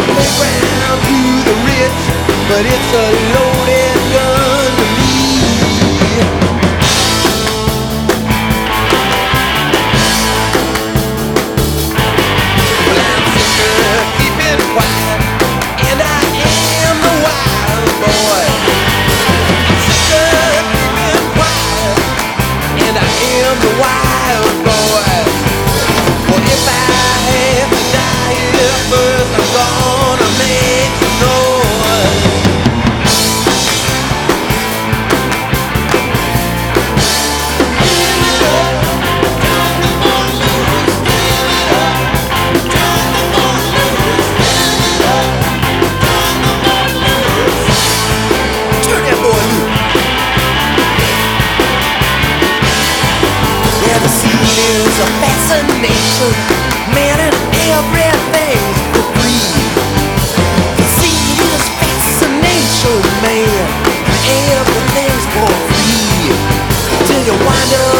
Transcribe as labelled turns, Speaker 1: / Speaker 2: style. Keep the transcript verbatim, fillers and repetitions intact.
Speaker 1: a playground to the rich, but it's a loaded gun to me. Well, I'm sick of keeping quiet, and I am the wild boy. I'm sick of keeping quiet, and I am the wild boy. Well, if I have to die here first, I'm gonna make some noise. Turn that boy loose. Yeah, the scene is a fascination, man, and everything's for free. The scene is fascination, man, and everything's for free. Till you wind up